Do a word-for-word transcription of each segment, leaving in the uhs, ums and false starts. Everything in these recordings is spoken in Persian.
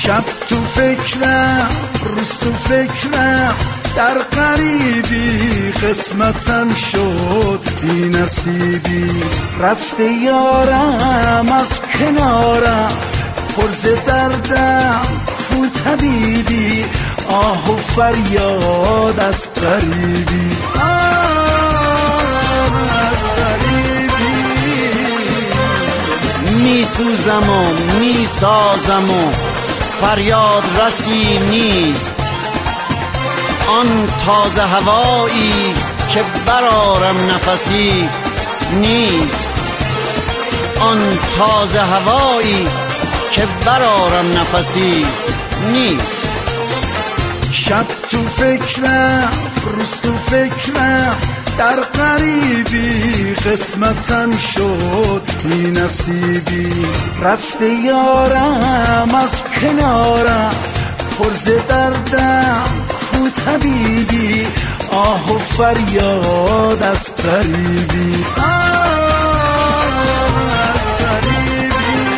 شب تو فکرم روز تو فکرم در غریبی قسمتم شد بی نصیبی رفته یارم از کنارم پرز دردم کو طبیبی آه و فریاد از غریبی آه از غریبی می سوزم و می سازم و فریاد رسی نیست آن تازه هوایی که برارم نفسی نیست آن تازه هوایی که برارم نفسی نیست شب تو فکرم روز تو فکرم در غریبی قسمتم شد بی نصیبی رفته یارم از کنارم پرز دردم کو طبیبی آه و فریاد از غریبی آه از غریبی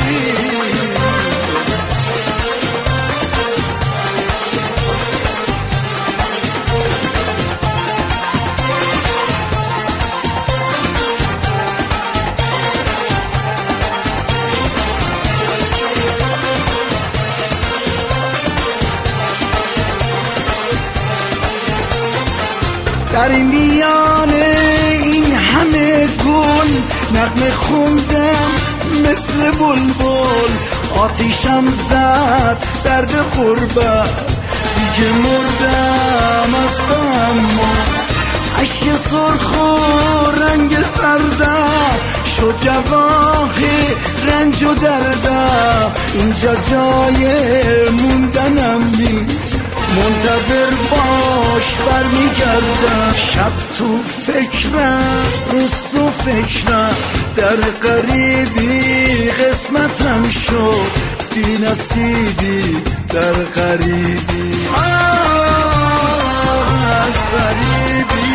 در میان این همه گل نغمه خوندم مثل بلبل آتیشم زد درد غربت دیگه مردم از تحمل اشک سرخ و رنگ سردم شد گواه رنج و دردم اینجا جای موندنم نیست منتظر باش برمیگردم شب تو فکرم روز تو فکرم در غریبی قسمتم شد بی نصیبی در غریبی آه از غریبی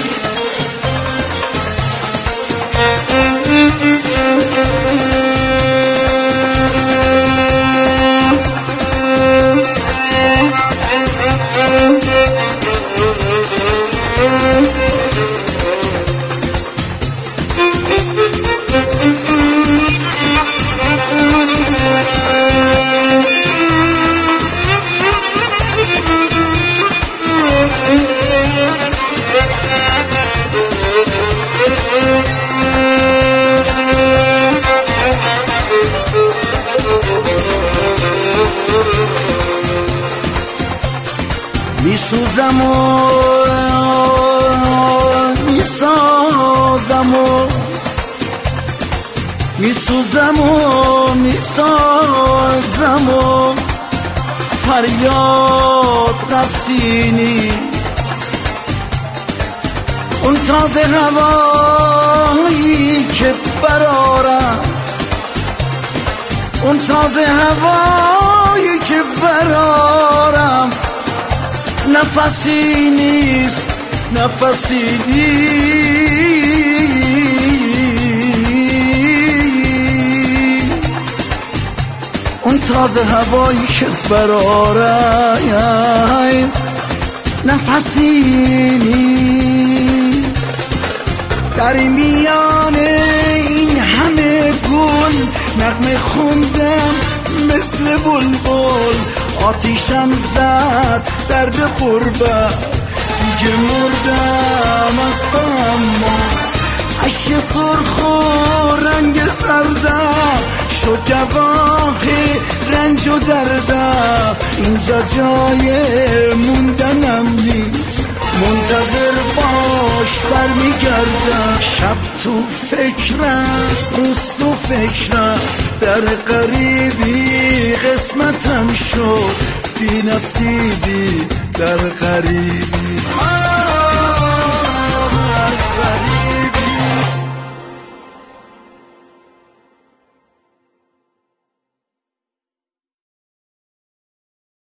می سوزم و می سازم و می سوزم و می سازم و فریاد رسی نیست اون تازه هوایی که برارم اون تازه هوایی که برارم نفسی نیست نفسی نیست اون تازه هوایی که برارم نفسی نیست در میان این همه گل نغمه خوندم مثل بلبل آتیشم زد درد غربت دیگه مردم از تحمل اشک سرخ و رنگ سردم شد گواه رنج و دردم اینجا جای موندنم نیست منتظر باش برمیگردم شب تو فکرم روز تو فکرم در غریبی قسمتم شد بی نصیبی در غریبی